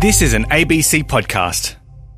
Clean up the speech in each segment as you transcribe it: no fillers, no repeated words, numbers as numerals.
This is an ABC podcast.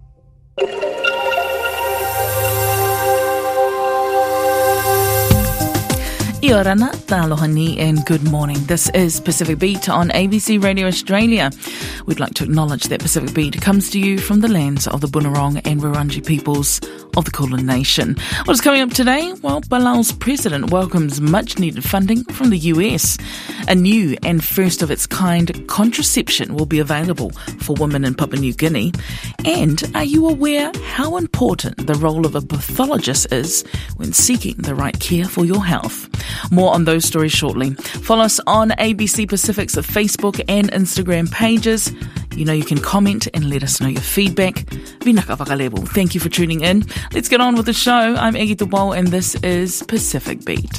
Ia rana, taloha ni and good morning. This is Pacific Beat on ABC Radio Australia. We'd like to acknowledge that Pacific Beat comes to you from the lands of the Bunurong and Wurundjeri peoples of the Kulin Nation. What's coming up today? Well, Palau's president welcomes much-needed funding from the US. A new and first-of-its-kind contraception will be available for women in Papua New Guinea. And are you aware how important the role of a pathologist is when seeking the right care for your health? More on those stories shortly. Follow us on ABC Pacific's Facebook and Instagram pages. You know you can comment and let us know your feedback. Vinaka Vakalebo. Thank you for tuning in. Let's get on with the show. I'm Egi Tupou and this is Pacific Beat.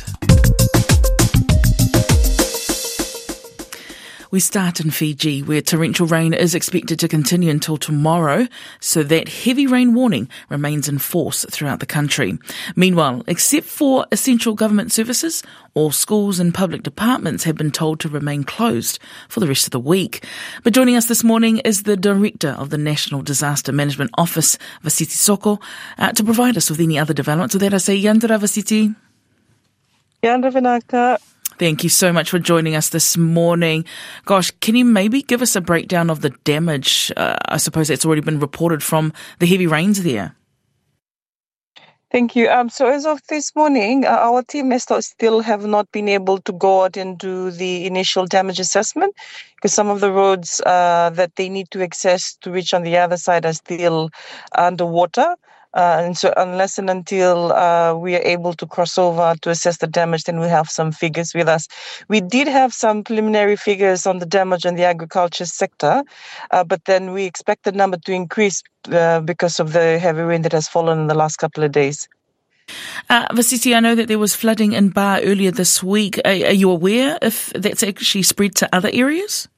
We start in Fiji, where torrential rain is expected to continue until tomorrow, so that heavy rain warning remains in force throughout the country. Meanwhile, except for essential government services, all schools and public departments have been told to remain closed for the rest of the week. But joining us this morning is the Director of the National Disaster Management Office, Vasiti Soko, to provide us with any other developments. With that, I say, Yandra Vasiti. Yandra Vinaka. Thank you so much for joining us this morning. Gosh, can you maybe give us a breakdown of the damage? I suppose that's already been reported from the heavy rains there. Thank you. So as of this morning, our team still have not been able to go out and do the initial damage assessment because some of the roads that they need to access to reach on the other side are still underwater. And so unless and until we are able to cross over to assess the damage, then we have some figures with us. We did have some preliminary figures on the damage in the agriculture sector, but then we expect the number to increase because of the heavy rain that has fallen in the last couple of days. Vasiti, I know that there was flooding in Ba earlier this week. Are you aware if that's actually spread to other areas?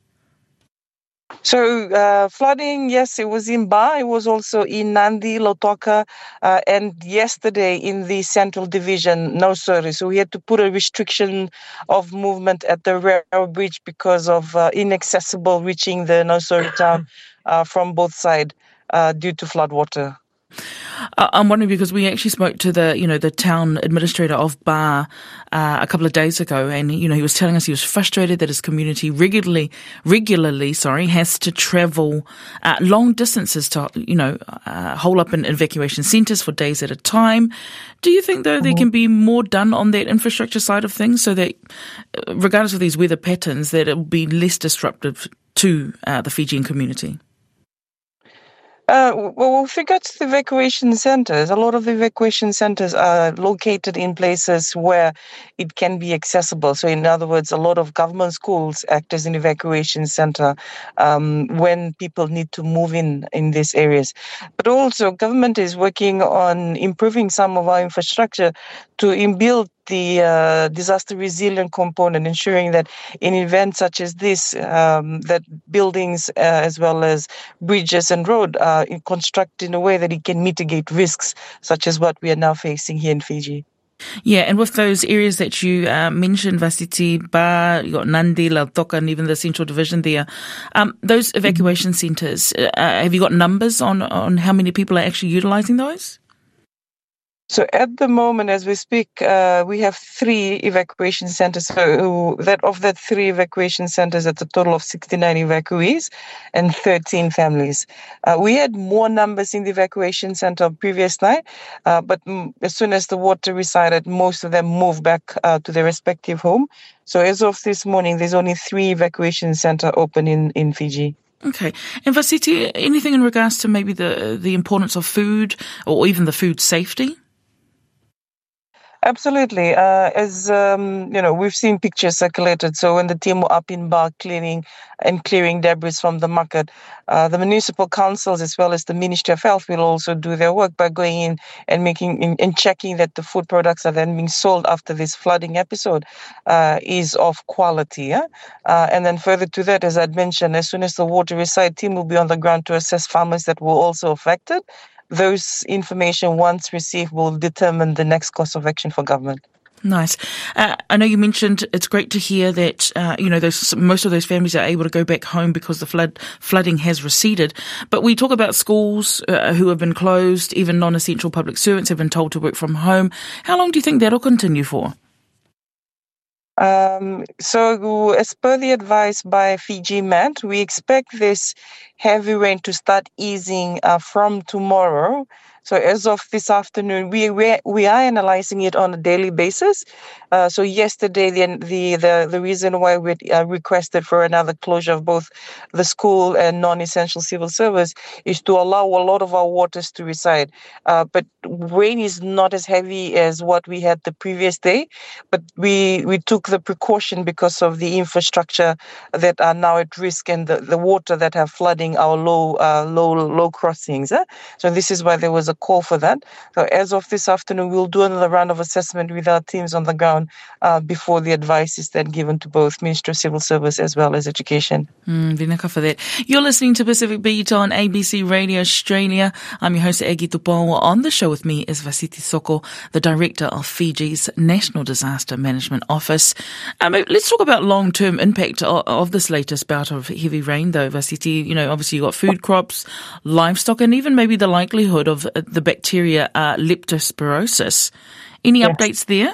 So flooding, yes, it was in Ba. It was also in Nandi, Lautoka, and yesterday in the Central Division, Nausori. So we had to put a restriction of movement at the railway bridge because of inaccessible reaching the Nausori town from both sides due to flood water. I'm wondering because we actually spoke to the town administrator of Ba a couple of days ago, and he was telling us he was frustrated that his community regularly has to travel long distances to hole up in evacuation centres for days at a time. Do you think though there can be more done on that infrastructure side of things so that, regardless of these weather patterns, that it will be less disruptive to the Fijian community? Well, with regards to the evacuation centres, a lot of the evacuation centres are located in places where it can be accessible. So, in other words, a lot of government schools act as an evacuation centre when people need to move in these areas. But also, government is working on improving some of our infrastructure to inbuild the disaster resilient component, ensuring that in events such as this, that buildings as well as bridges and road are constructed in a way that it can mitigate risks such as what we are now facing here in Fiji. Yeah, and with those areas that you mentioned, Vasiti, Ba, you got Nandi, Lautoka, and even the Central Division there, those evacuation centres, have you got numbers on how many people are actually utilising those? So at the moment, as we speak, we have 3 evacuation centres. So of that 3 evacuation centres, that's a total of 69 evacuees and 13 families. We had more numbers in the evacuation centre previous night, but as soon as the water receded, most of them moved back to their respective home. So as of this morning, there's only 3 evacuation centres open in Fiji. Okay. And Vasiti, anything in regards to maybe the importance of food or even the food safety? Absolutely. We've seen pictures circulated. So when the team were up in Ba clearing debris from the market, the municipal councils as well as the Ministry of Health will also do their work by going in and checking that the food products are then being sold after this flooding episode is of quality. Yeah? And then further to that, as I'd mentioned, as soon as the water recedes, team will be on the ground to assess farmers that were also affected. Those information, once received, will determine the next course of action for government. Nice. I know you mentioned it's great to hear that, most of those families are able to go back home because the flooding has receded. But we talk about schools who have been closed, even non-essential public servants have been told to work from home. How long do you think that'll continue for? So as per the advice by Fiji Met, we expect this heavy rain to start easing from tomorrow. So as of this afternoon, we are analyzing it on a daily basis. So yesterday, the reason why we requested for another closure of both the school and non-essential civil service is to allow a lot of our waters to reside. But rain is not as heavy as what we had the previous day. But we took the precaution because of the infrastructure that are now at risk and the water that have flooding our low crossings. So this is why there was a call for that. So as of this afternoon, we'll do another round of assessment with our teams on the ground before the advice is then given to both Ministry of Civil Service as well as Education. Vinaka for that. You're listening to Pacific Beat on ABC Radio Australia. I'm your host, Egi Tupoa. On the show with me is Vasiti Soko, the Director of Fiji's National Disaster Management Office. Let's talk about long-term impact of this latest bout of heavy rain, though, Vasiti. Obviously you've got food crops, livestock, and even maybe the likelihood of the bacteria leptospirosis. Any updates there?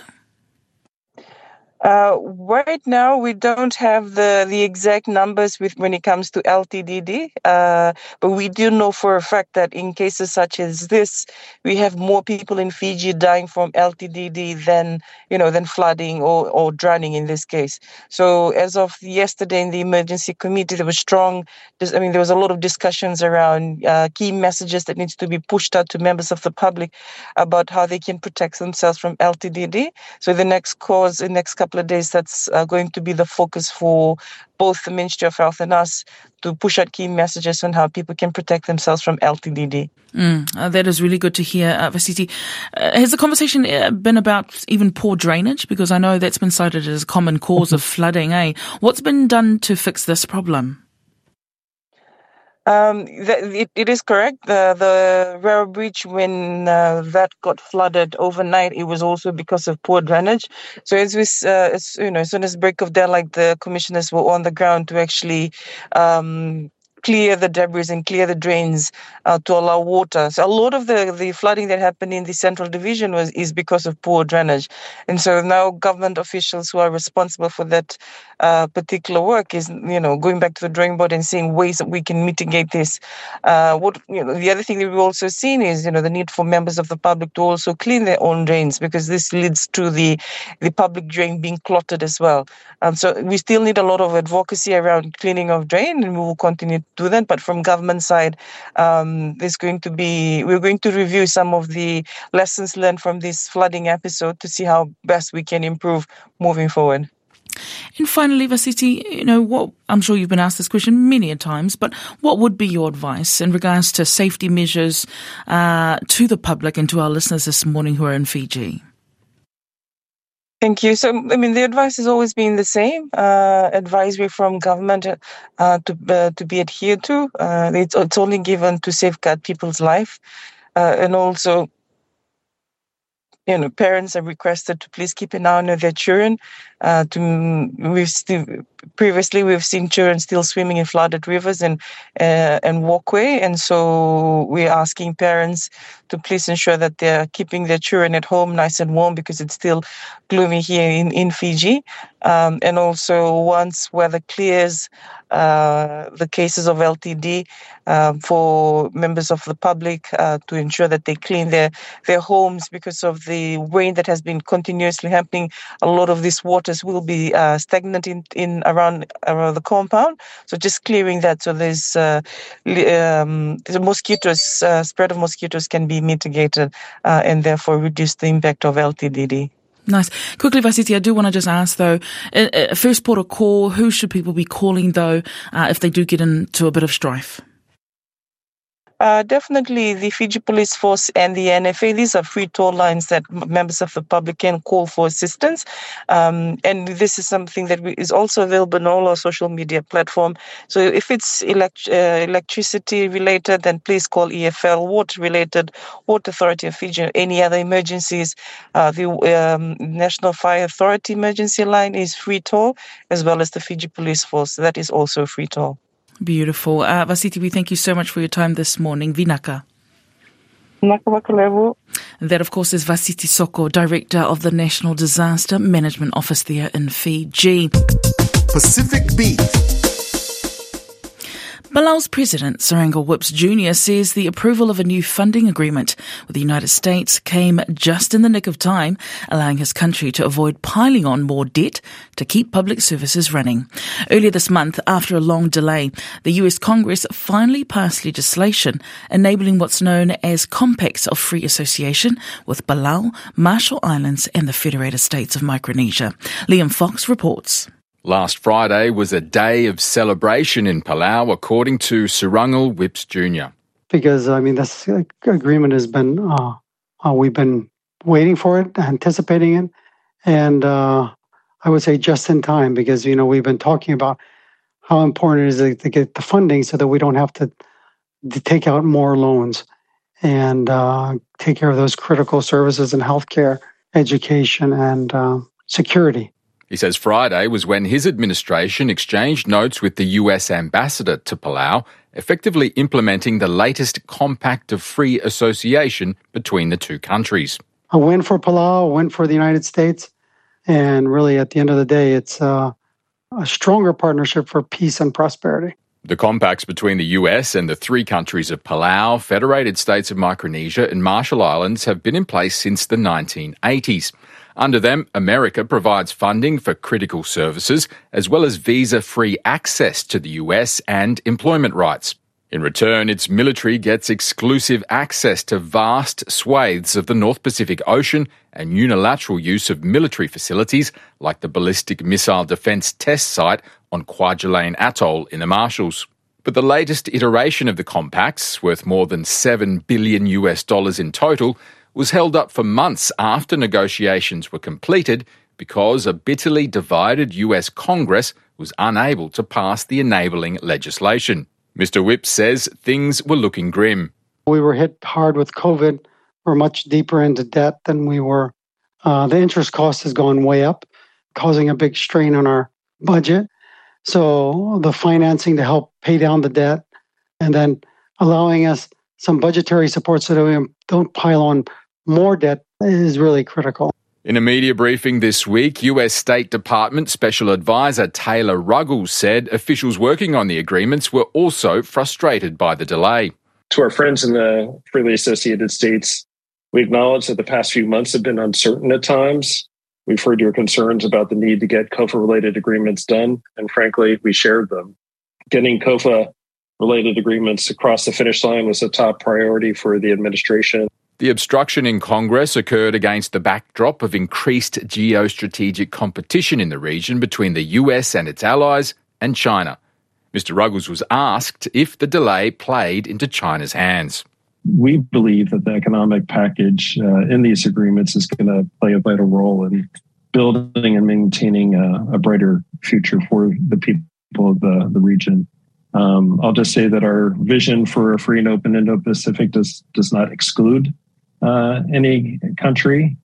Right now, we don't have the exact numbers when it comes to LTDD, but we do know for a fact that in cases such as this, we have more people in Fiji dying from LTDD than flooding or drowning in this case. So as of yesterday in the emergency committee, there was a lot of discussions around key messages that needs to be pushed out to members of the public about how they can protect themselves from LTDD. So the next couple of days, that's going to be the focus for both the Ministry of Health and us to push out key messages on how people can protect themselves from LTDD. That is really good to hear, Vasiti. Has the conversation been about even poor drainage? Because I know that's been cited as a common cause of flooding, What's been done to fix this problem? It is correct. The Rara Bridge, when that got flooded overnight, it was also because of poor drainage. So as soon as break of daylight, the commissioners were on the ground to actually clear the debris and clear the drains to allow water. So a lot of the flooding that happened in the Central Division is because of poor drainage. And so now government officials who are responsible for that particular work is, going back to the drawing board and seeing ways that we can mitigate this. The other thing that we've also seen is, the need for members of the public to also clean their own drains, because this leads to the public drain being clotted as well. So we still need a lot of advocacy around cleaning of drain, and we will continue to do that. But from government side, we're going to review some of the lessons learned from this flooding episode to see how best we can improve moving forward. And finally, Vasiti, what I'm sure you've been asked this question many a times, but what would be your advice in regards to safety measures to the public and to our listeners this morning who are in Fiji? Thank you. So, the advice has always been the same. Advisory from government to be adhered to. It's only given to safeguard people's life, and also, parents are requested to please keep an eye on their children. Previously, we've seen children still swimming in flooded rivers and walkway, and so we're asking parents to please ensure that they're keeping their children at home nice and warm, because it's still gloomy here in Fiji. And also, once weather clears, the cases of LTD, for members of the public to ensure that they clean their homes, because of the rain that has been continuously happening. A lot of these waters will be stagnant in around the compound. So just clearing that, so there's the mosquitoes, spread of mosquitoes can be mitigated, and therefore reduce the impact of LTDD. Nice. Quickly, Vasiti, I do want to just ask, though, first port of call, who should people be calling, though, if they do get into a bit of strife? Definitely the Fiji Police Force and the NFA, these are free toll lines that members of the public can call for assistance. And this is something that is also available on all our social media platform. So if it's electricity related, then please call EFL. Water related, Water Authority of Fiji. Any other emergencies, the National Fire Authority emergency line is free toll, as well as the Fiji Police Force. That is also free toll. Beautiful. Vasiti, we thank you so much for your time this morning. Vinaka. That, of course, is Vasiti Soko, Director of the National Disaster Management Office there in Fiji. Pacific Beat. Palau's President, Sarangal Whips Jr. says the approval of a new funding agreement with the United States came just in the nick of time, allowing his country to avoid piling on more debt to keep public services running. Earlier this month, after a long delay, the US Congress finally passed legislation enabling what's known as Compacts of Free Association with Palau, Marshall Islands and the Federated States of Micronesia. Liam Fox reports. Last Friday was a day of celebration in Palau, according to Sarangal Whips Jr. Because, this agreement has been, we've been waiting for it, anticipating it, and I would say just in time because, we've been talking about how important it is to get the funding so that we don't have to take out more loans and take care of those critical services in healthcare, education, and security. He says Friday was when his administration exchanged notes with the US ambassador to Palau, effectively implementing the latest Compact of Free Association between the two countries. A win for Palau, a win for the United States, and really at the end of the day, it's a stronger partnership for peace and prosperity. The compacts between the US and the three countries of Palau, Federated States of Micronesia and Marshall Islands have been in place since the 1980s. Under them, America provides funding for critical services as well as visa-free access to the US and employment rights. In return, its military gets exclusive access to vast swathes of the North Pacific Ocean and unilateral use of military facilities like the ballistic missile defence test site on Kwajalein Atoll in the Marshalls. But the latest iteration of the compacts, worth more than $7 billion in total, was held up for months after negotiations were completed because a bitterly divided US Congress was unable to pass the enabling legislation. Mr. Whips says things were looking grim. We were hit hard with COVID. We're much deeper into debt than we were. The interest cost has gone way up, causing a big strain on our budget. So the financing to help pay down the debt and then allowing us some budgetary support so that we don't pile on more debt is really critical. In a media briefing this week, US State Department Special Advisor Taylor Ruggles said officials working on the agreements were also frustrated by the delay. To our friends in the freely associated states, we acknowledge that the past few months have been uncertain at times. We've heard your concerns about the need to get COFA-related agreements done, and frankly, we shared them. Getting COFA-related agreements across the finish line was a top priority for the administration. The obstruction in Congress occurred against the backdrop of increased geostrategic competition in the region between the US and its allies and China. Mr. Ruggles was asked if the delay played into China's hands. We believe that the economic package in these agreements is going to play a vital role in building and maintaining a brighter future for the people of the region. I'll just say that our vision for a free and open Indo-Pacific does not exclude any country,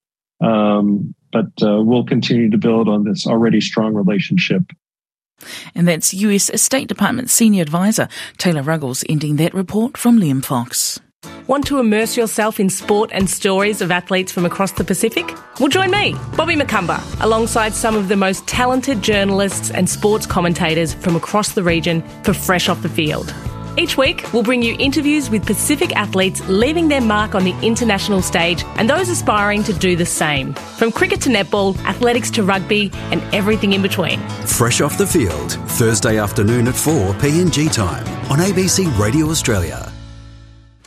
but we'll continue to build on this already strong relationship. And that's US State Department Senior Advisor Taylor Ruggles ending that report from Liam Fox. Want to immerse yourself in sport and stories of athletes from across the Pacific? Well, join me, Bobby McCumber, alongside some of the most talented journalists and sports commentators from across the region for Fresh Off the Field. Each week, we'll bring you interviews with Pacific athletes leaving their mark on the international stage and those aspiring to do the same. From cricket to netball, athletics to rugby, and everything in between. Fresh Off the Field, Thursday afternoon at 4 PNG time on ABC Radio Australia.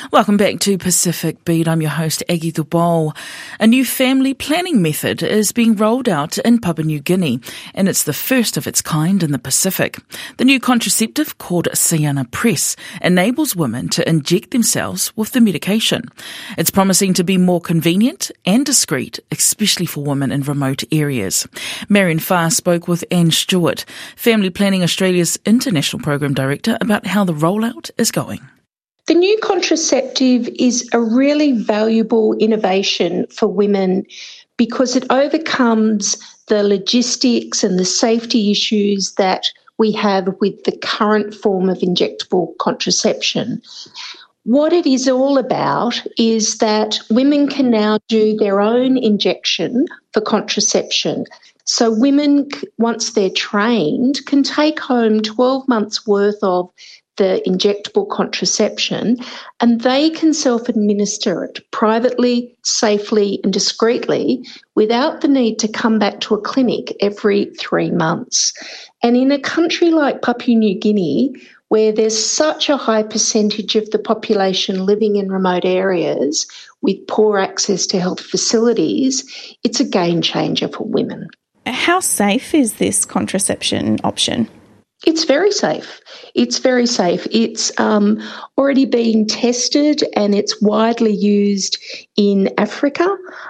Welcome back to Pacific Beat. I'm your host, Aggie Dubol. A new family planning method is being rolled out in Papua New Guinea, and it's the first of its kind in the Pacific. The new contraceptive, called Sayana Press, enables women to inject themselves with the medication. It's promising to be more convenient and discreet, especially for women in remote areas. Marion Farr spoke with Anne Stewart, Family Planning Australia's International Program Director, about how the rollout is going. The new contraceptive is a really valuable innovation for women because it overcomes the logistics and the safety issues that we have with the current form of injectable contraception. What it is all about is that women can now do their own injection for contraception. So women, once they're trained, can take home 12 months' worth of the injectable contraception, and they can self-administer it privately, safely and discreetly without the need to come back to a clinic every 3 months. And in a country like Papua New Guinea, where there's such a high percentage of the population living in remote areas with poor access to health facilities, it's a game changer for women. How safe is this contraception option? It's very safe. It's very safe. It's already being tested and it's widely used in Africa,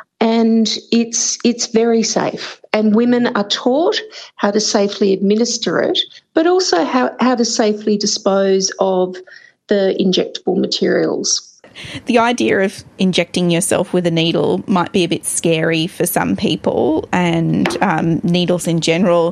and it's very safe. And women are taught how to safely administer it, but also how to safely dispose of the injectable materials. The idea of injecting yourself with a needle might be a bit scary for some people, and needles in general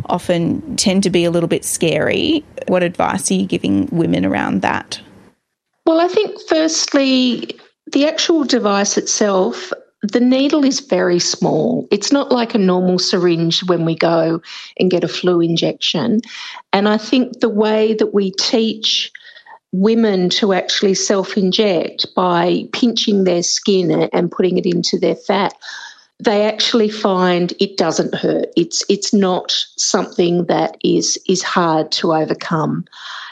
often tend to be a little bit scary. What advice are you giving women around that? Well, I think firstly, the actual device itself, the needle is very small. It's not like a normal syringe when we go and get a flu injection. And I think the way that we teach women to actually self-inject by pinching their skin and putting it into their fat, they actually find it doesn't hurt. It's not something that is hard to overcome.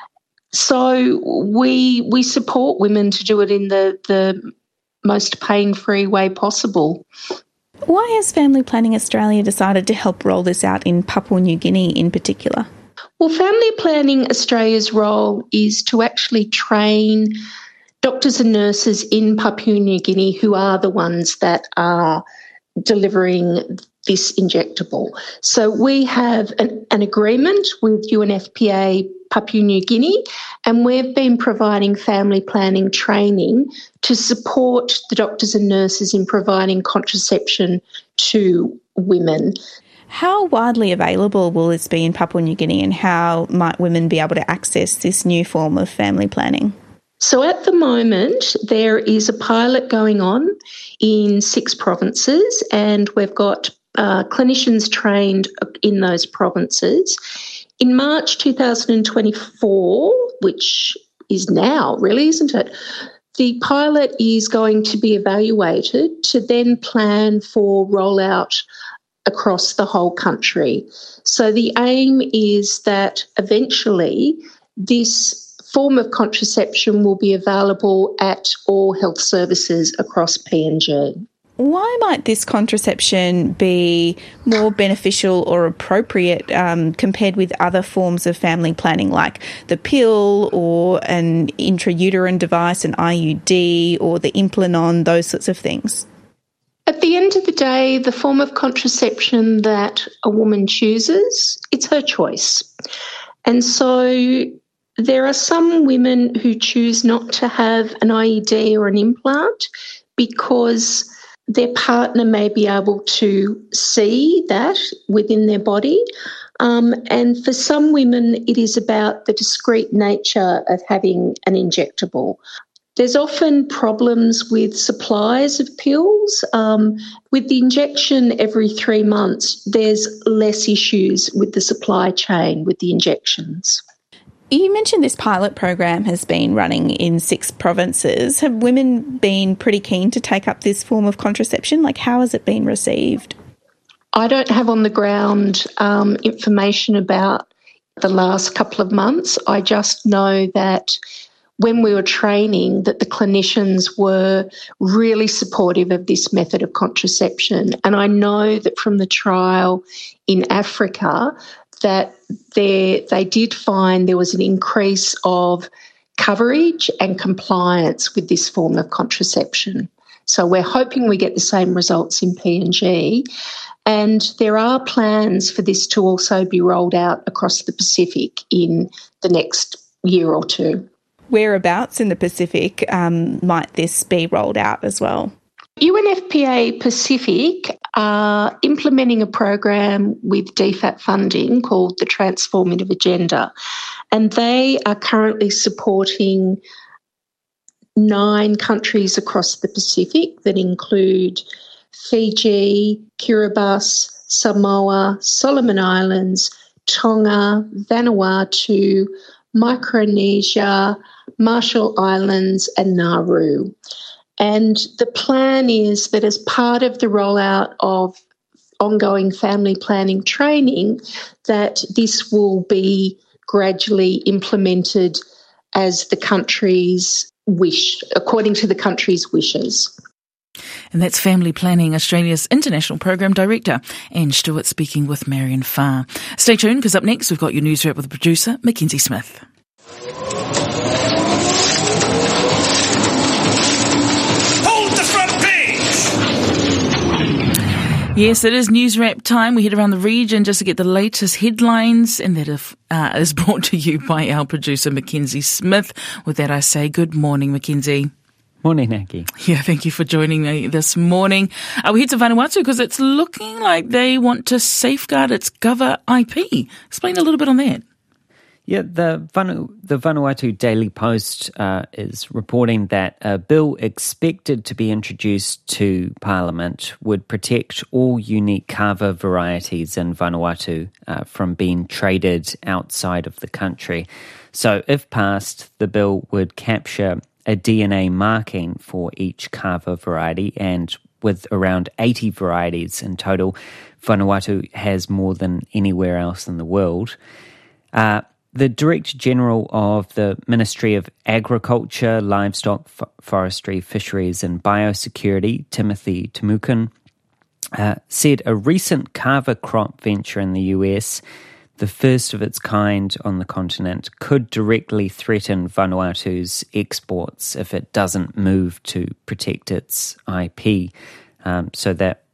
So we support women to do it in the most pain-free way possible. Why has Family Planning Australia decided to help roll this out in Papua New Guinea in particular? Well, Family Planning Australia's role is to actually train doctors and nurses in Papua New Guinea who are the ones that are delivering this injectable. So we have an agreement with UNFPA Papua New Guinea, and we've been providing family planning training to support the doctors and nurses in providing contraception to women. How widely available will this be in Papua New Guinea, and how might women be able to access this new form of family planning? So at the moment, there is a pilot going on in 6 provinces, and we've got clinicians trained in those provinces. In March 2024, which is now, really, isn't it? The pilot is going to be evaluated to then plan for rollout across the whole country. So the aim is that eventually this form of contraception will be available at all health services across PNG. Why might this contraception be more beneficial or appropriate compared with other forms of family planning, like the pill or an intrauterine device, an IUD, or the Implanon, those sorts of things? At the end of the day, the form of contraception that a woman chooses, it's her choice. And so there are some women who choose not to have an IUD or an implant because their partner may be able to see that within their body. And for some women, it is about the discreet nature of having an injectable. There's often problems with supplies of pills. With the injection every 3 months, there's less issues with the supply chain with the injections. You mentioned this pilot program has been running in 6 provinces. Have women been pretty keen to take up this form of contraception? Like, how has it been received? I don't have on the ground information about the last couple of months. I just know that when we were training that the clinicians were really supportive of this method of contraception. And I know that from the trial in Africa that they did find there was an increase of coverage and compliance with this form of contraception. So we're hoping we get the same results in PNG. And there are plans for this to also be rolled out across the Pacific in the next year or two. Whereabouts in the Pacific might this be rolled out as well? UNFPA Pacific are implementing a program with DFAT funding called the Transformative Agenda, and they are currently supporting 9 countries across the Pacific that include Fiji, Kiribati, Samoa, Solomon Islands, Tonga, Vanuatu, Micronesia, Marshall Islands and Nauru. And the plan is that as part of the rollout of ongoing family planning training, that this will be gradually implemented as the countries wish, according to the country's wishes. And that's Family Planning Australia's International Program Director, Anne Stewart, speaking with Marion Farr. Stay tuned, because up next we've got your news wrap with producer Mackenzie Smith. Yes, it is News Wrap time. We head around the region just to get the latest headlines, and that is brought to you by our producer, Mackenzie Smith. With that, I say good morning, Mackenzie. Morning, Aki. Yeah, thank you for joining me this morning. We head to Vanuatu because it's looking like they want to safeguard its Gova IP. Explain a little bit on that. Yeah, the Vanuatu Daily Post is reporting that a bill expected to be introduced to Parliament would protect all unique kava varieties in Vanuatu from being traded outside of the country. So if passed, the bill would capture a DNA marking for each kava variety, and with around 80 varieties in total, Vanuatu has more than anywhere else in the world. The Director General of the Ministry of Agriculture, Livestock, Forestry, Fisheries and Biosecurity, Timothy Timukin, said a recent kava crop venture in the US, the first of its kind on the continent, could directly threaten Vanuatu's exports if it doesn't move to protect its IP. So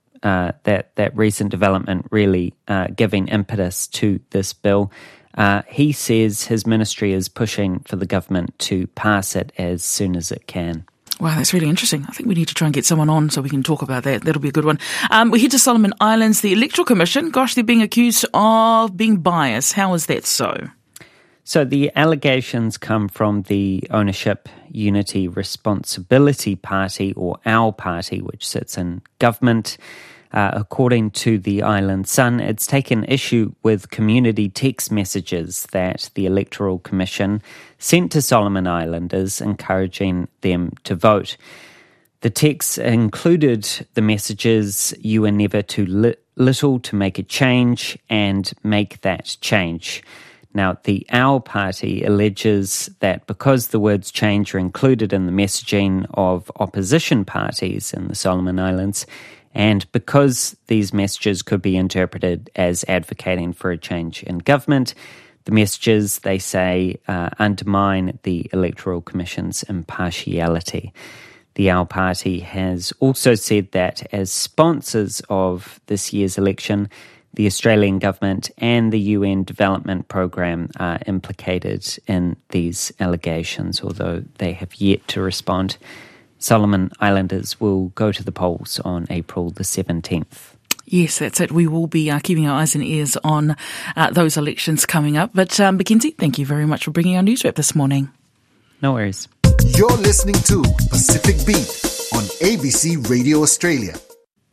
that recent development really giving impetus to this bill. He says his ministry is pushing for the government to pass it as soon as it can. Wow, that's really interesting. I think we need to try and get someone on so we can talk about that. That'll be a good one. We head to Solomon Islands. The Electoral Commission, gosh, they're being accused of being biased. How is that so? So the allegations come from the Ownership Unity Responsibility Party, or OUR Party, which sits in government. According to the Island Sun, it's taken issue with community text messages that the Electoral Commission sent to Solomon Islanders encouraging them to vote. The texts included the messages, "You are never too little to make a change," and "Make that change." Now, the OUR Party alleges that because the words change are included in the messaging of opposition parties in the Solomon Islands, and because these messages could be interpreted as advocating for a change in government, the messages, they say, undermine the Electoral Commission's impartiality. The OUR Party has also said that as sponsors of this year's election, the Australian government and the UN Development Programme are implicated in these allegations, although they have yet to respond. Solomon Islanders will go to the polls on April the 17th. Yes, that's it. We will be keeping our eyes and ears on those elections coming up. But Mackenzie, thank you very much for bringing our news wrap this morning. No worries. You're listening to Pacific Beat on ABC Radio Australia.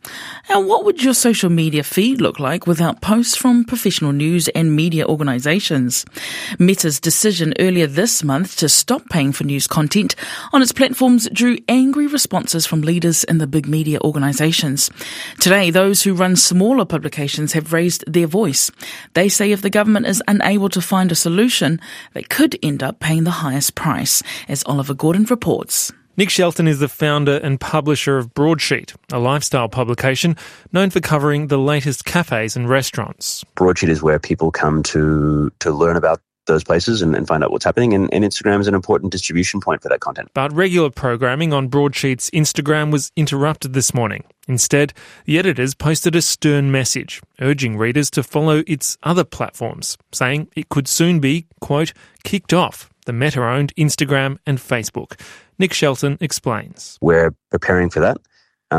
And what would your social media feed look like without posts from professional news and media organisations? Meta's decision earlier this month to stop paying for news content on its platforms drew angry responses from leaders in the big media organisations. Today, those who run smaller publications have raised their voice. They say if the government is unable to find a solution, they could end up paying the highest price, as Oliver Gordon reports. Nick Shelton is the founder and publisher of Broadsheet, a lifestyle publication known for covering the latest cafes and restaurants. Broadsheet is where people come to learn about those places and find out what's happening, and Instagram is an important distribution point for that content. But regular programming on Broadsheet's Instagram was interrupted this morning. Instead, the editors posted a stern message, urging readers to follow its other platforms, saying it could soon be, quote, kicked off the Meta-owned Instagram and Facebook. Nick Shelton explains. We're preparing for that.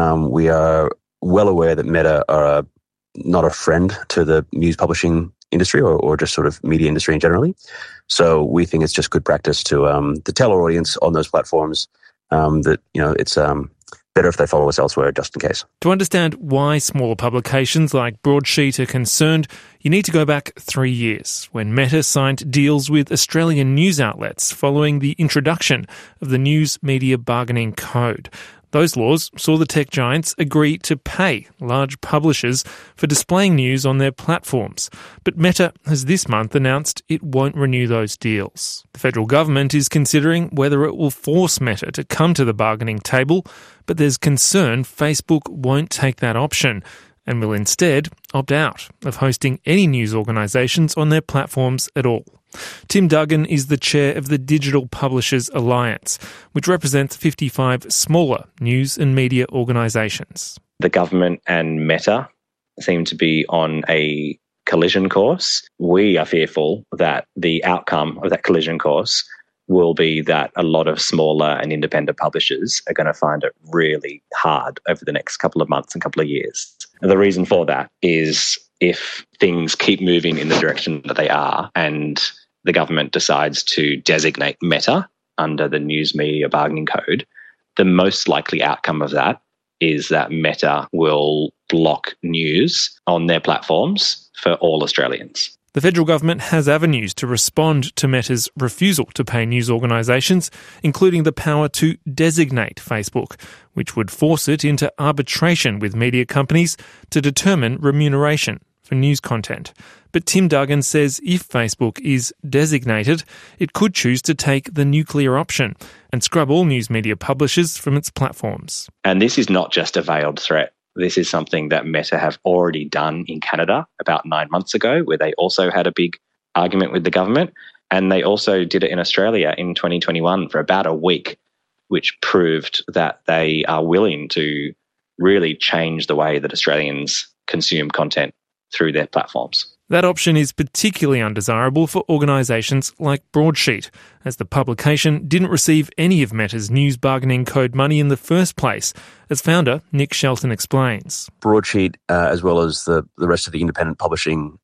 We are well aware that Meta are not a friend to the news publishing industry or just sort of media industry in generally. So we think it's just good practice to tell our audience on those platforms that, you know, it's better if they follow us elsewhere just in case. To understand why smaller publications like Broadsheet are concerned, you need to go back 3 years, when Meta signed deals with Australian news outlets following the introduction of the News Media Bargaining Code. Those laws saw the tech giants agree to pay large publishers for displaying news on their platforms. But Meta has this month announced it won't renew those deals. The federal government is considering whether it will force Meta to come to the bargaining table, but there's concern Facebook won't take that option and will instead opt out of hosting any news organisations on their platforms at all. Tim Duggan is the chair of the Digital Publishers Alliance, which represents 55 smaller news and media organisations. The government and Meta seem to be on a collision course. We are fearful that the outcome of that collision course will be that a lot of smaller and independent publishers are going to find it really hard over the next couple of months and couple of years. And the reason for that is if things keep moving in the direction that they are and the government decides to designate Meta under the News Media Bargaining Code, the most likely outcome of that is that Meta will block news on their platforms for all Australians. The federal government has avenues to respond to Meta's refusal to pay news organisations, including the power to designate Facebook, which would force it into arbitration with media companies to determine remuneration for news content. But Tim Duggan says if Facebook is designated, it could choose to take the nuclear option and scrub all news media publishers from its platforms. And this is not just a veiled threat. This is something that Meta have already done in Canada about 9 months ago, where they also had a big argument with the government. And they also did it in Australia in 2021 for about a week, which proved that they are willing to really change the way that Australians consume content through their platforms. That option is particularly undesirable for organisations like Broadsheet, as the publication didn't receive any of Meta's News Bargaining Code money in the first place, as founder Nick Shelton explains. Broadsheet, as well as the rest of the independent publishing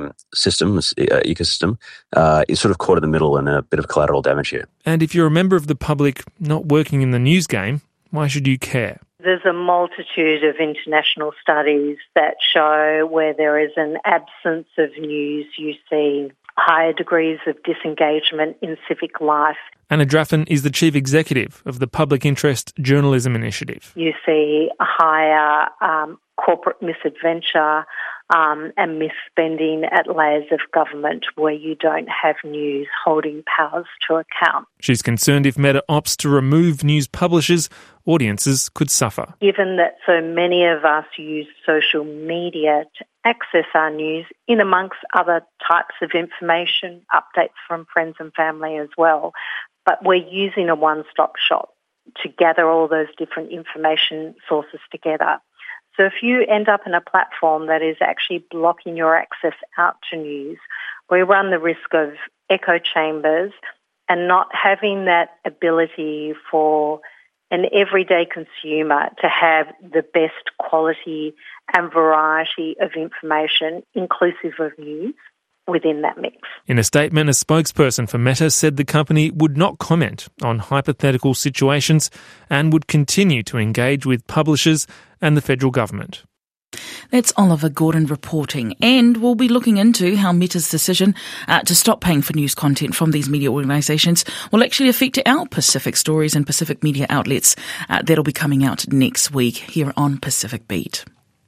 ecosystem, is sort of caught in the middle and a bit of collateral damage here. And if you're a member of the public not working in the news game, why should you care? There's a multitude of international studies that show where there is an absence of news, you see higher degrees of disengagement in civic life. Anna Draffin is the Chief Executive of the Public Interest Journalism Initiative. You see a higher corporate misadventure and misspending at layers of government where you don't have news holding powers to account. She's concerned if Meta opts to remove news publishers, audiences could suffer. Given that so many of us use social media to access our news, in amongst other types of information, updates from friends and family as well, but we're using a one-stop shop to gather all those different information sources together. So if you end up in a platform that is actually blocking your access out to news, we run the risk of echo chambers and not having that ability for an everyday consumer to have the best quality and variety of information, inclusive of news, within that mix. In a statement, a spokesperson for Meta said the company would not comment on hypothetical situations and would continue to engage with publishers and the federal government. That's Oliver Gordon reporting. And we'll be looking into how Meta's decision to stop paying for news content from these media organisations will actually affect our Pacific stories and Pacific media outlets. That'll be coming out next week here on Pacific Beat.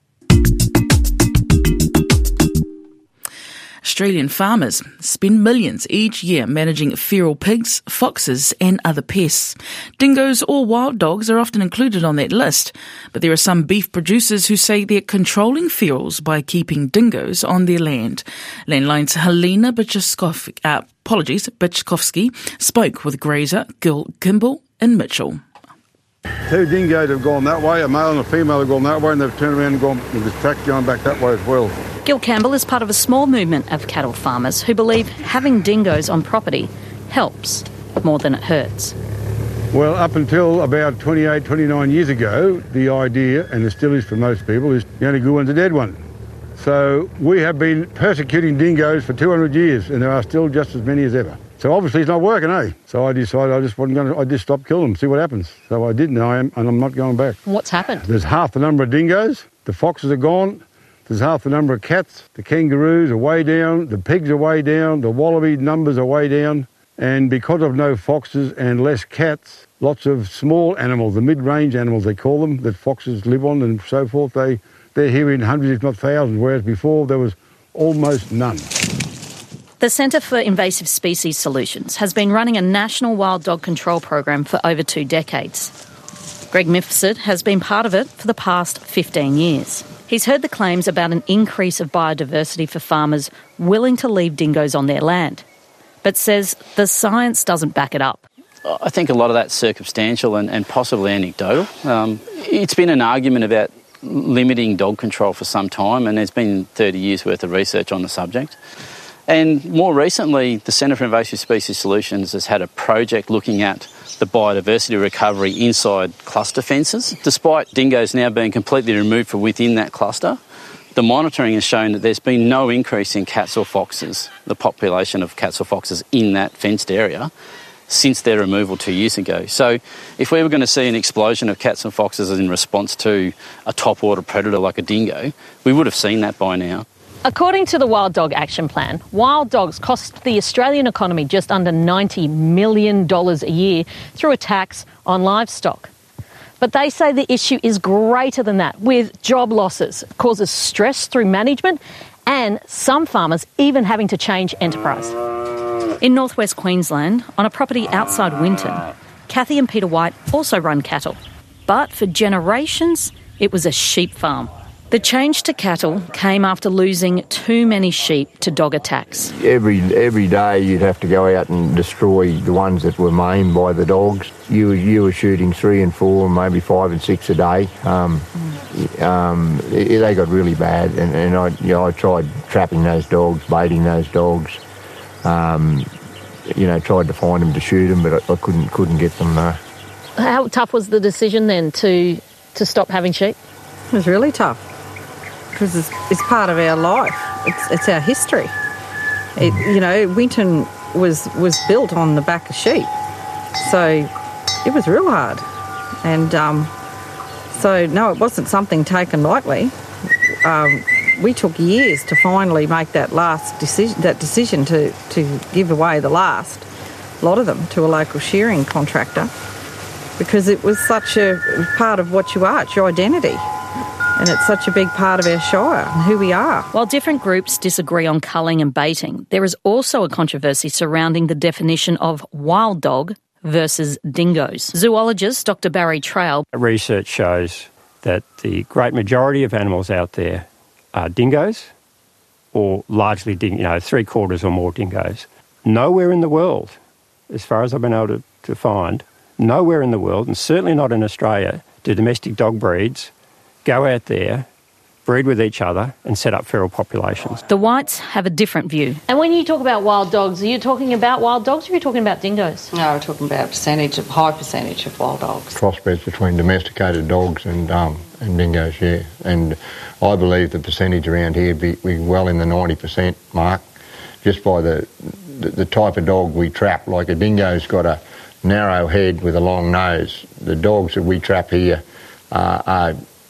Australian farmers spend millions each year managing feral pigs, foxes and other pests. Dingoes or wild dogs are often included on that list, but there are some beef producers who say they're controlling ferals by keeping dingoes on their land. Landline's Helena Bichkovsky spoke with grazer Gil Kimball and Mitchell. 2 dingoes have gone that way, a male and a female have gone that way, and they've turned around and gone with the track going back that way as well. Gil Campbell is part of a small movement of cattle farmers who believe having dingoes on property helps more than it hurts. Well, up until about 28, 29 years ago, the idea, and it still is for most people, is the only good one's a dead one. So we have been persecuting dingoes for 200 years, and there are still just as many as ever. So obviously it's not working, eh? So I decided I just stopped killing them, see what happens. So I did, and I'm not going back. What's happened? There's half the number of dingoes, the foxes are gone, there's half the number of cats, the kangaroos are way down, the pigs are way down, the wallaby numbers are way down, and because of no foxes and less cats, lots of small animals, the mid-range animals they call them, that foxes live on and so forth, they're here in hundreds if not thousands, whereas before there was almost none. The Centre for Invasive Species Solutions has been running a national wild dog control program for over 2 decades. Greg Mifsud has been part of it for the past 15 years. He's heard the claims about an increase of biodiversity for farmers willing to leave dingoes on their land, but says the science doesn't back it up. I think a lot of that's circumstantial and possibly anecdotal. It's been an argument about limiting dog control for some time, and there's been 30 years worth of research on the subject. And more recently, the Centre for Invasive Species Solutions has had a project looking at the biodiversity recovery inside cluster fences. Despite dingoes now being completely removed from within that cluster, the monitoring has shown that there's been no increase in cats or foxes, the population of cats or foxes in that fenced area, since their removal 2 years ago. So if we were going to see an explosion of cats and foxes in response to a top-order predator like a dingo, we would have seen that by now. According to the Wild Dog Action Plan, wild dogs cost the Australian economy just under $90 million a year through a tax on livestock. But they say the issue is greater than that, with job losses, causes stress through management, and some farmers even having to change enterprise. In northwest Queensland, on a property outside Winton, Kathy and Peter White also run cattle. But for generations, it was a sheep farm. The change to cattle came after losing too many sheep to dog attacks. Every day you'd have to go out and destroy the ones that were maimed by the dogs. You were shooting 3 and 4, maybe 5 and 6 a day. They got really bad, and I tried trapping those dogs, baiting those dogs. Tried to find them to shoot them, but I couldn't get them. How tough was the decision then to stop having sheep? It was really tough. Because it's part of our life. It's our history. Winton was built on the back of sheep, so it was real hard. And so no, it wasn't something taken lightly. We took years to finally make that decision to give away the last lot of them to a local shearing contractor, because it was such a part of what you are. It's your identity. And it's such a big part of our shire and who we are. While different groups disagree on culling and baiting, there is also a controversy surrounding the definition of wild dog versus dingoes. Zoologist Dr. Barry Trail. Research shows that the great majority of animals out there are dingoes, or largely 3/4 or more dingoes. Nowhere in the world, as far as I've been able to find, nowhere in the world, and certainly not in Australia, do domestic dog breeds go out there, breed with each other and set up feral populations. The Whites have a different view. And when you talk about wild dogs, are you talking about wild dogs or are you talking about dingoes? No, we're talking about high percentage of wild dogs. Crossbreeds between domesticated dogs and dingoes, yeah. And I believe the percentage around here be well in the 90% mark, just by the type of dog we trap. Like a dingo's got a narrow head with a long nose. The dogs that we trap here are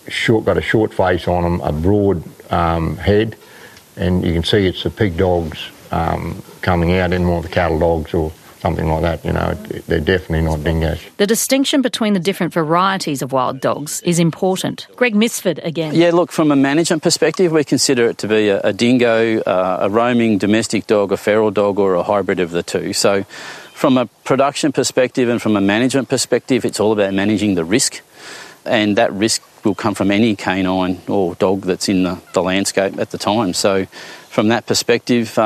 got a short face on them, a broad head, and you can see it's the pig dogs coming out in more of the cattle dogs or something like that. They're definitely not dingoes. The distinction between the different varieties of wild dogs is important. Greg Misford again. Yeah, look, from a management perspective, we consider it to be a dingo, a roaming domestic dog, a feral dog, or a hybrid of the two. So from a production perspective and from a management perspective, it's all about managing the risk, and that risk will come from any canine or dog that's in the landscape at the time. So from that perspective,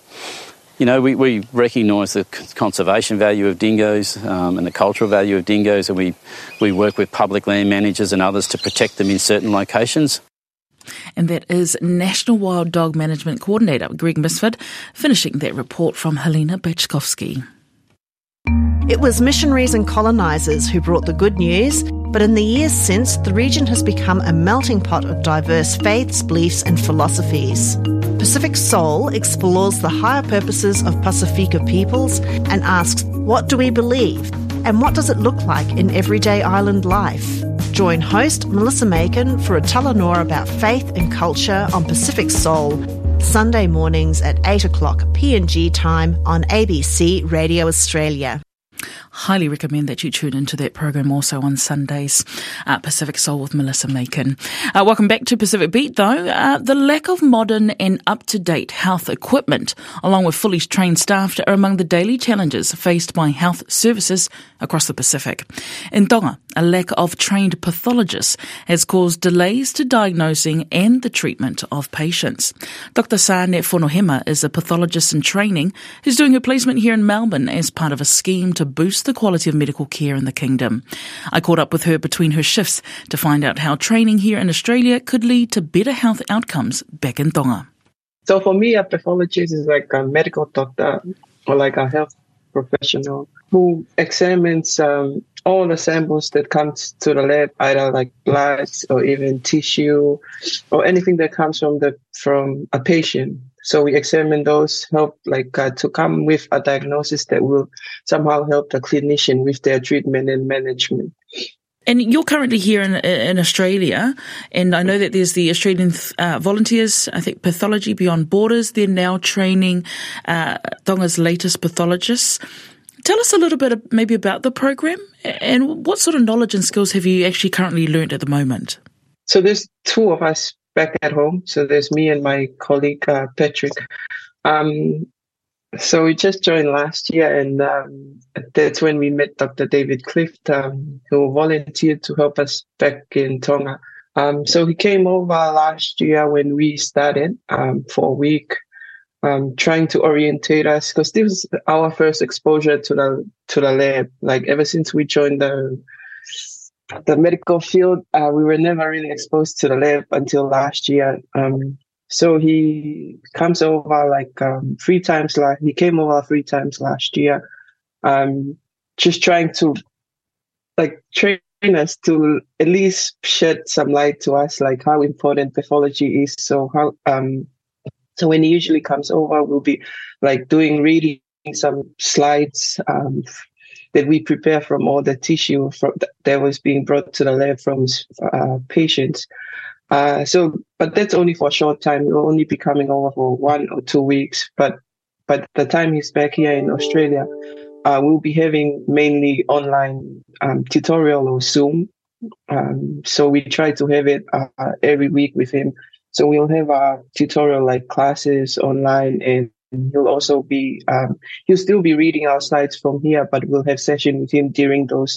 we recognise the conservation value of dingoes and the cultural value of dingoes, and we work with public land managers and others to protect them in certain locations. And that is National Wild Dog Management Coordinator Greg Misford, finishing that report from Helena Bachkovsky. It was missionaries and colonisers who brought the good news, but in the years since, the region has become a melting pot of diverse faiths, beliefs and philosophies. Pacific Soul explores the higher purposes of Pasifika peoples and asks, what do we believe? And what does it look like in everyday island life? Join host Melissa Macon for a Talanoa about faith and culture on Pacific Soul, Sunday mornings at 8 o'clock PNG time on ABC Radio Australia. Highly recommend that you tune into that program also on Sundays, Pacific Soul with Melissa Macon. Welcome back to Pacific Beat, though. The lack of modern and up-to-date health equipment, along with fully trained staff, are among the daily challenges faced by health services across the Pacific. In Tonga, a lack of trained pathologists has caused delays to diagnosing and the treatment of patients. Dr. Sane Fonohema is a pathologist in training who's doing a placement here in Melbourne as part of a scheme to boost the quality of medical care in the kingdom. I caught up with her between her shifts to find out how training here in Australia could lead to better health outcomes back in Tonga. So for me, a pathologist is like a medical doctor or like a health professional who examines all the samples that comes to the lab, either like blood or even tissue or anything that comes from a patient. So we examine those, help to come with a diagnosis that will somehow help the clinician with their treatment and management. And you're currently here in Australia, and I know that there's the Australian volunteers, I think Pathology Beyond Borders. They're now training Tonga's latest pathologists. Tell us a little bit maybe about the program and what sort of knowledge and skills have you actually currently learned at the moment? So there's two of us back at home. So there's me and my colleague, Patrick. So we just joined last year, and that's when we met Dr. David Clift, who volunteered to help us back in Tonga. So he came over last year when we started for a week, trying to orientate us, because this was our first exposure to the lab. Like ever since we joined the medical field, we were never really exposed to the lab until last year. So he comes over 3 times. He came over 3 times last year, just trying to train us to at least shed some light to us, like how important pathology is. So so when he usually comes over, we'll be reading some slides that we prepare from all the tissue that was being brought to the lab from patients. But that's only for a short time. We'll only be coming over for 1 or 2 weeks. But the time he's back here in Australia, we'll be having mainly online tutorial or Zoom. So we try to have it every week with him. So we'll have tutorial classes online, and he'll also be he'll still be reading our slides from here, but we'll have session with him during those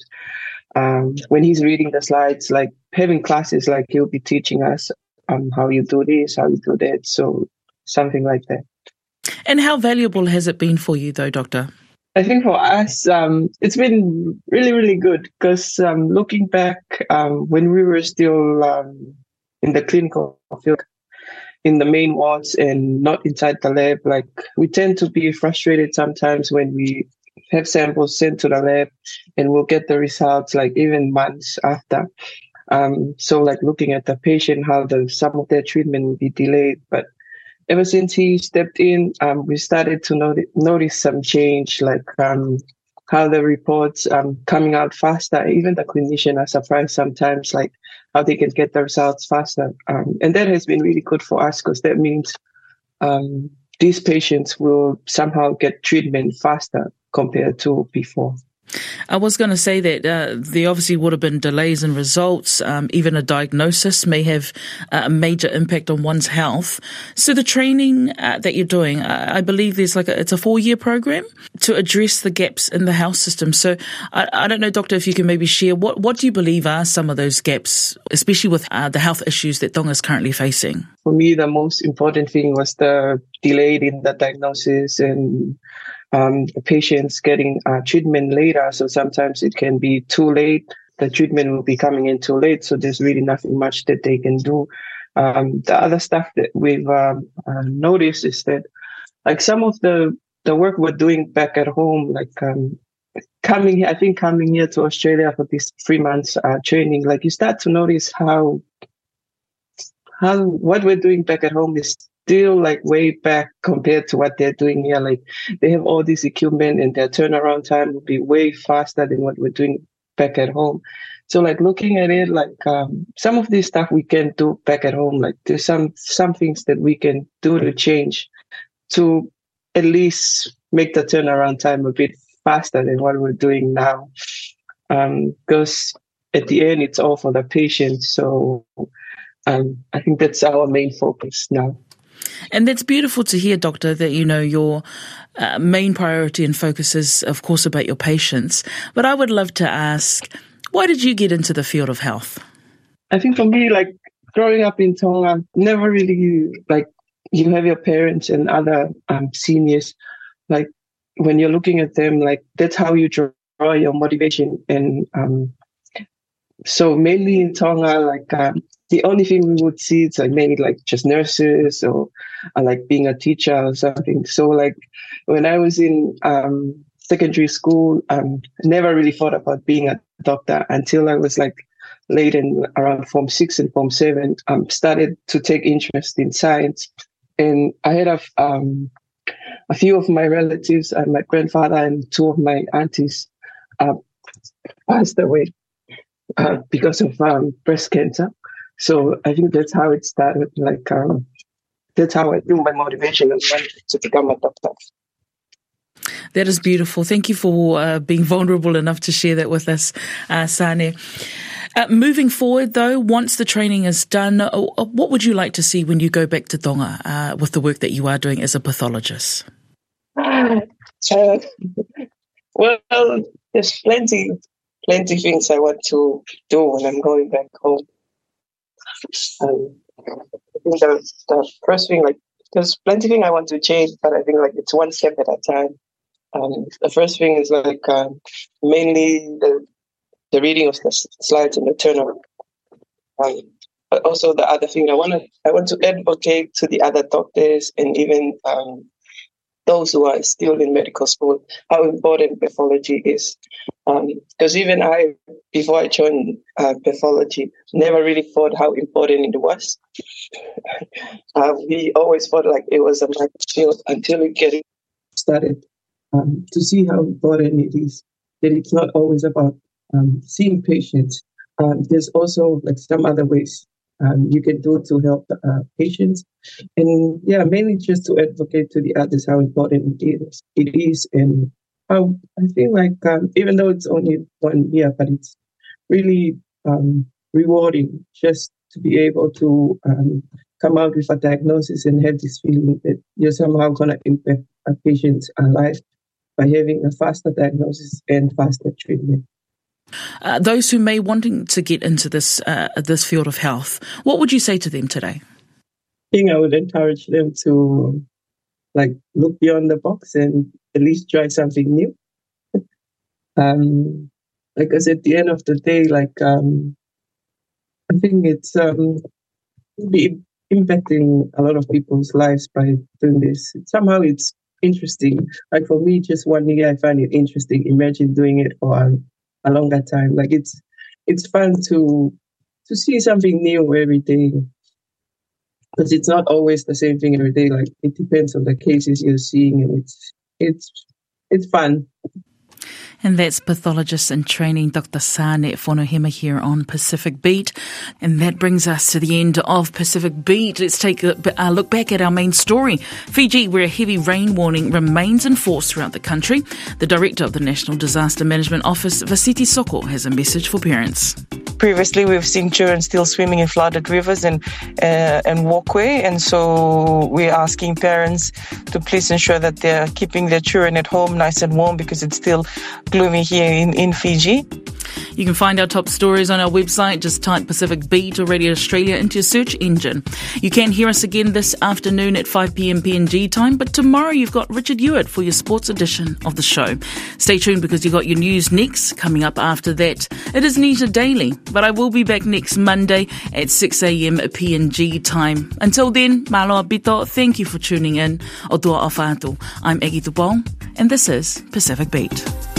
when he's reading the slides, having classes, he'll be teaching us how you do this, how you do that. So something like that. And how valuable has it been for you though, Doctor? I think for us, it's been really, really good, because looking back, when we were still in the clinical field, in the main wards and not inside the lab, we tend to be frustrated sometimes when we have samples sent to the lab and we'll get the results even months after. So looking at the patient, how some of their treatment will be delayed. But ever since he stepped in, we started to notice some change. how the reports coming out faster. Even the clinician are surprised sometimes, like how they can get the results faster. And that has been really good for us because that means these patients will somehow get treatment faster compared to before. I was going to say that there obviously would have been delays in results. Even a diagnosis may have a major impact on one's health. So the training that you're doing, I believe there's it's a 4-year program to address the gaps in the health system. So I don't know, Doctor, if you can maybe share what do you believe are some of those gaps, especially with the health issues that Tonga is currently facing? For me, the most important thing was the delay in the diagnosis and the patients getting treatment later. So sometimes it can be too late. The treatment will be coming in too late. So there's really nothing much that they can do. The other stuff that we've noticed is that some of the work we're doing back at home, coming here to Australia for these 3 months training, you start to notice how what we're doing back at home is still way back compared to what they're doing here. They have all this equipment and their turnaround time will be way faster than what we're doing back at home. So looking at it, some of this stuff we can do back at home. There's some things that we can do to change to at least make the turnaround time a bit faster than what we're doing now. Because at the end, it's all for the patient. So I think that's our main focus now. And that's beautiful to hear, Doctor, that, your main priority and focus is, of course, about your patients. But I would love to ask, why did you get into the field of health? I think for me, growing up in Tonga, never really, you have your parents and other seniors, when you're looking at them, that's how you draw your motivation. And so mainly in Tonga, the only thing we would see is maybe just nurses or being a teacher or something. So when I was in secondary school, I never really thought about being a doctor until I was late in around Form 6 and Form 7, started to take interest in science. And I had a few of my relatives, my grandfather and 2 of my aunties passed away because of breast cancer. So I think that's how it started. That's how I knew my motivation and wanted to become a doctor. That is beautiful. Thank you for being vulnerable enough to share that with us, Sane. Moving forward, though, once the training is done, what would you like to see when you go back to Tonga with the work that you are doing as a pathologist? Well, there's plenty things I want to do when I'm going back home. I think the first thing, there's plenty of things I want to change, but I think it's one step at a time. The first thing is mainly the reading of the slides and the turnaround. But also the other thing I want to advocate to the other doctors and even those who are still in medical school how important pathology is. Because even I, before I joined pathology, never really thought how important it was. We always thought it was a minor field until we get started to see how important it is. That it's not always about seeing patients. There's also some other ways you can do to help patients. And mainly just to advocate to the others how important it is and how I feel even though it's only 1 year, but it's really rewarding just to be able to come out with a diagnosis and have this feeling that you're somehow going to impact a patient's life by having a faster diagnosis and faster treatment. Those who may wanting to get into this field of health, what would you say to them today? I think I would encourage them to look beyond the box and at least try something new. Because at the end of the day, I think it's be impacting a lot of people's lives by doing this. Somehow it's interesting. For me, just 1 year, I find it interesting. Imagine doing it for a longer time. It's fun to see something new every day. Because it's not always the same thing every day. It depends on the cases you're seeing, and it's fun. And that's pathologist in training Dr. Sane Fonohema here on Pacific Beat. And that brings us to the end of Pacific Beat. Let's take a look back at our main story. Fiji, where a heavy rain warning remains in force throughout the country. The director of the National Disaster Management Office, Vasiti Soko, has a message for parents. Previously, we've seen children still swimming in flooded rivers and walkway, and so we're asking parents to please ensure that they're keeping their children at home nice and warm because it's still gloomy here in Fiji. You can find our top stories on our website. Just type Pacific Beat or Radio Australia into your search engine. You can hear us again this afternoon at 5 p.m. PNG time, but tomorrow you've got Richard Hewitt for your sports edition of the show. Stay tuned because you've got your news next. Coming up after that, it is Nita Daily, but I will be back next Monday at 6 a.m. PNG time. Until then, Maloa Bito, thank you for tuning in. O tua awhātu. I'm Egi Tupou, and this is Pacific Beat.